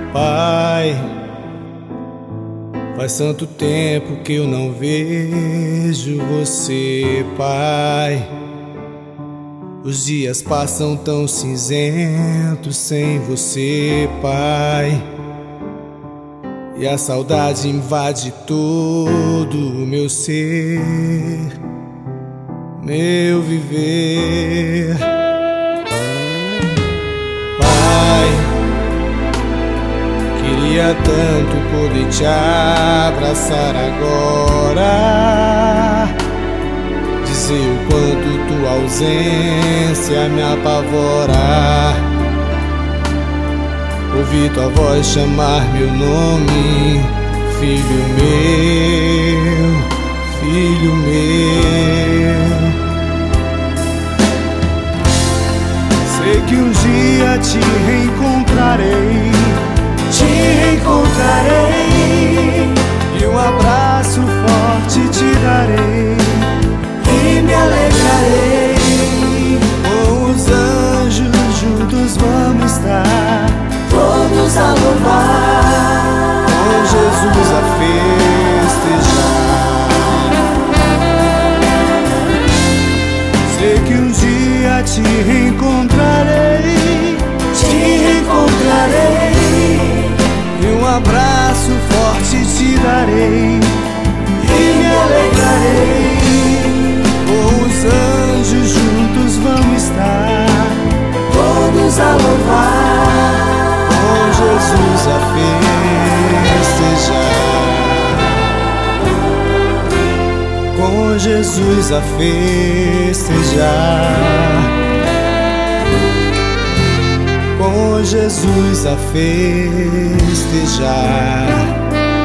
Pai, faz tanto tempo que eu não vejo você, Pai. Os dias passam tão cinzentos sem você, Pai. E a saudade invade todo o meu ser, meu viver. Pai, queria tanto poder te abraçar agora, dizer o quanto tua ausência me apavora, ouvir tua voz chamar meu nome, filho meu, filho meu. Sei que um dia te reencontrarei, e um abraço forte te darei, e me alegrarei. com os anjos juntos vamos estar, Todos a louvar, com Jesus a festejar. Sei que um dia te reencontrarei, e um abraço forte te darei, e me alegrarei. com os anjos juntos vamos estar, Todos a louvar, com Jesus a festejar, com Jesus a festejar, com Jesus a festejar.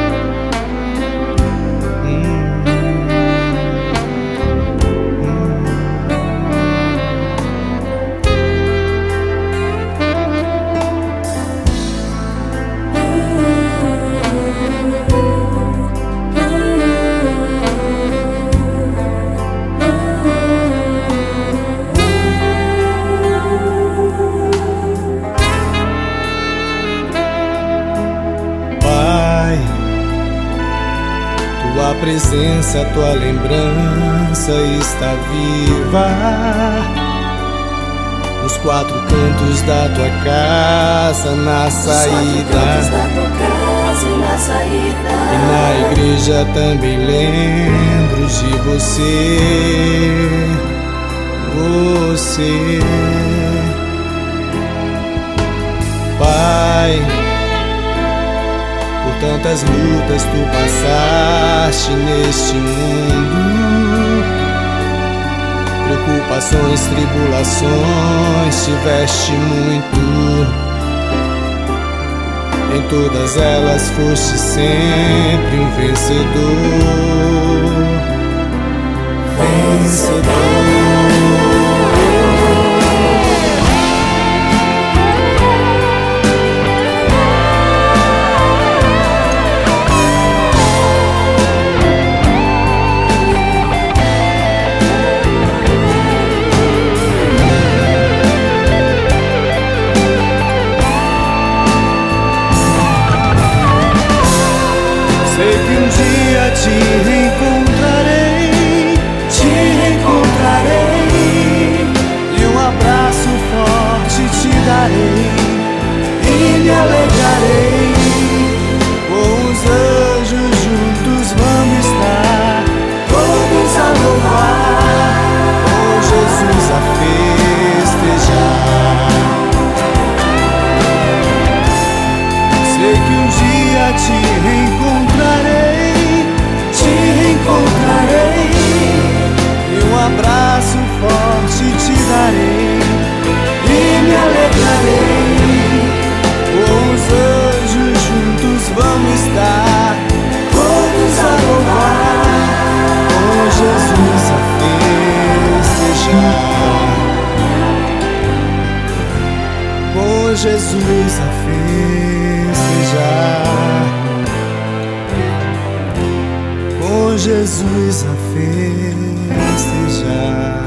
Tua presença, tua lembrança está viva nos quatro cantos da tua casa, na saída. E na igreja também lembro de você, Pai. Por tantas lutas tu passaste neste mundo, preocupações, tribulações tiveste muito. Em todas elas foste sempre um vencedor, Sei que um dia te reencontrarei, e um abraço forte te darei, e me alegrarei. com os anjos juntos vamos estar, Todos a louvar, com Jesus a festejar. Sei que um dia te reencontrarei, e um abraço forte te darei, e me alegrarei. com os anjos juntos vamos estar, Todos a louvar, com Jesus a festejar, com Jesus a festejar, com Jesus a festejar.